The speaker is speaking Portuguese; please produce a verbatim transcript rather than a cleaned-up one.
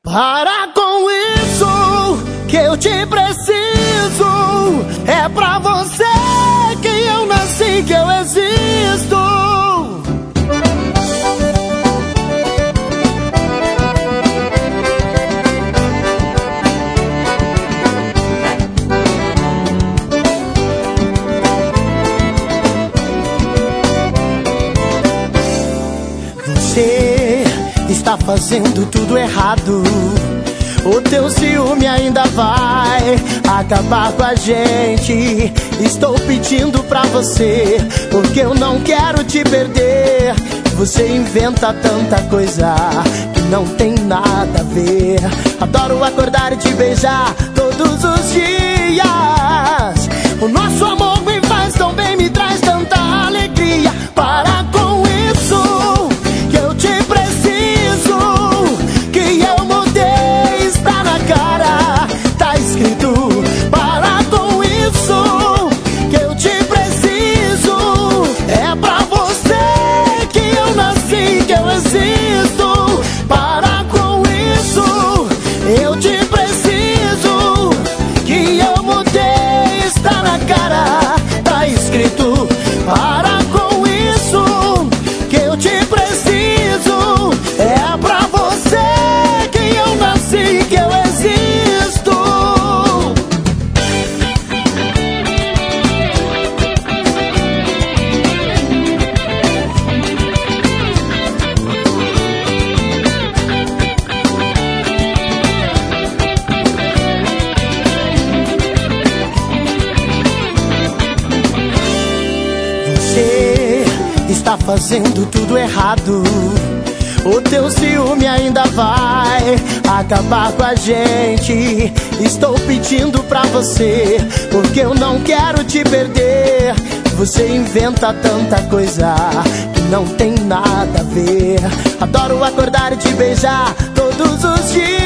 Para com isso, que eu te preciso. É pra você que eu nasci, que eu existo. Você está fazendo tudo errado. O teu ciúme ainda vai acabar com a gente. Estou pedindo pra você, porque eu não quero te perder. Você inventa tanta coisa que não tem nada a ver. Adoro acordar e te beijar todos os dias. O nosso amor me faz tão bem, me traz tanta alegria. Para com isso, que eu te preciso. Que eu mudei, está na cara, tá escrito. Para com isso, que eu te preciso. É pra você que eu nasci, que eu existo. Para com isso, eu te preciso. Que eu mudei, está na cara, tá escrito. Para com isso, que eu te preciso. É pra você que eu nasci, que eu existo. Você está fazendo tudo errado. O teu ciúme ainda vai acabar com a gente. Estou pedindo pra você, porque eu não quero te perder. Você inventa tanta coisa que não tem nada a ver. Adoro acordar e te beijar todos os dias.